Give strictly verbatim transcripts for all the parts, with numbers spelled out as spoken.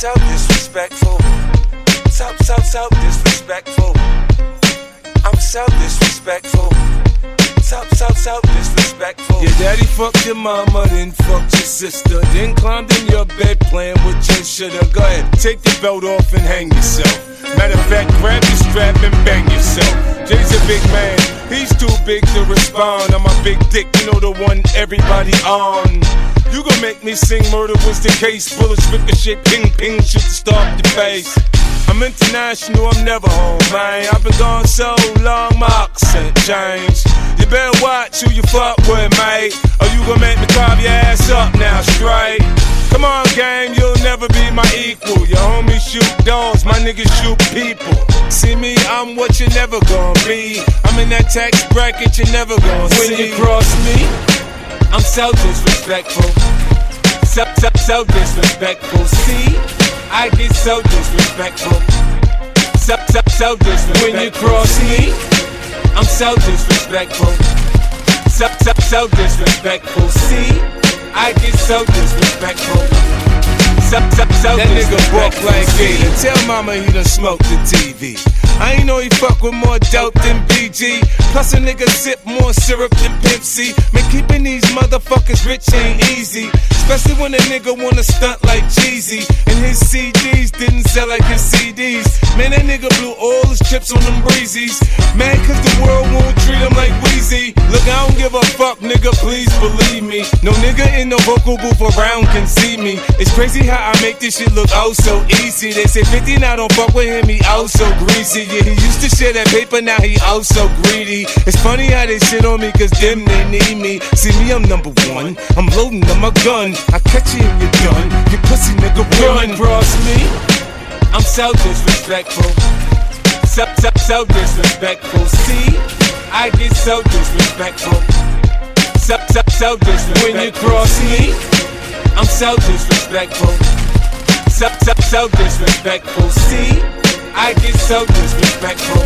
so disrespectful. So, so, so disrespectful. I'm so disrespectful. So, so, so disrespectful. Your daddy fucked your mama, then fucked your sister, then climbed in your bed playing with your shitter. Go ahead, take your belt off and hang yourself. Matter of fact, grab your strap and bang yourself. Jay's a big man, he's too big to respond. I'm a big dick, you know the one everybody on. You gon' make me sing Murder Was the Case. Bullets ricochet, ping, ping, shoot to start the face. I'm international, I'm never home, man. I've been gone so long, my accent changed. You better watch who you fuck with, mate, or you gon' make me carve your ass up now, straight. Come on, gang, you'll never be my equal. Your homies shoot dogs, my niggas shoot people. See me, I'm what you never gon' be. I'm in that tax bracket you never gon' see. When you cross me, I'm so disrespectful. So, so, so disrespectful. See, I get so disrespectful. So, so, so disrespectful. When you cross me, I'm so disrespectful. So, so, so disrespectful. See, I get so disrespectful. So, so, so that nigga walk like Gator. Tell mama he done smoked the T V. I ain't know he fuck with more dope than B G. Plus a nigga sip more syrup than Pimp C. Man, keeping these motherfuckers rich ain't easy, especially when a nigga wanna stunt like Jeezy. And his C Ds didn't sell like his C Ds. Man, that nigga blew all his chips on them breezies. Man, cause the world won't treat him like Weezy. Look, I don't give a fuck, nigga, please believe me. No nigga in the vocal booth around can see me. It's crazy how I make this shit look oh so easy. They say fifty, now don't fuck with him, he oh so greasy. Yeah, he used to share that paper, now he oh so greedy. It's funny how they shit on me, cause them they need me. See me, I'm number one, I'm loading up my gun. I catch you and you're done, you pussy nigga run. Cross me, I'm so disrespectful. So, so, so disrespectful. See, I get so disrespectful. So, so, so disrespectful. When you cross me, I'm so disrespectful. So, so, so disrespectful. See, I get so disrespectful.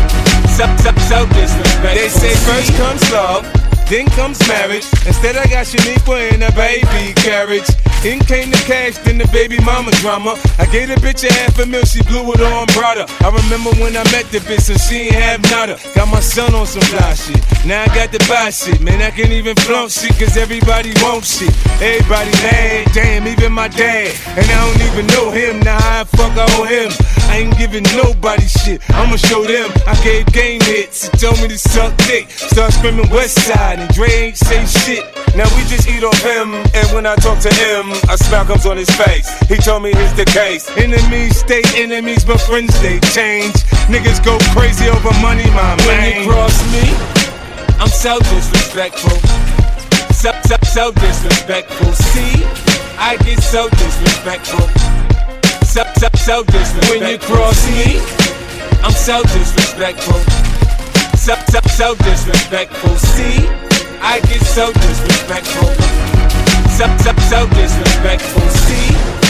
So, so, so disrespectful. They say first comes love, then comes marriage. Instead I got Shaniqua in a baby carriage. In came the cash, then the baby mama drama. I gave the bitch a half a mil, she blew it on brother. I remember when I met the bitch, so she ain't have nada. Got my son on some fly shit, now I got to buy shit. Man, I can't even flaunt shit, cause everybody wants shit. Everybody mad, damn, even my dad. And I don't even know him, now how the fuck I owe him? I ain't giving nobody shit, I'ma show them. I gave game hits, he told me to suck dick. Start screaming West Side, and Dre ain't say shit. Now we just eat off him, and when I talk to him, a smile comes on his face. He told me here's the case. Enemies stay enemies, but friends they change. Niggas go crazy over money, my man. When you cross me, I'm so disrespectful. So, so, so disrespectful. See, I get so disrespectful. So, so, so disrespectful. When you cross me, I'm so disrespectful. So, so, so disrespectful. See, I get so disrespectful. So, so, so disrespectful. See,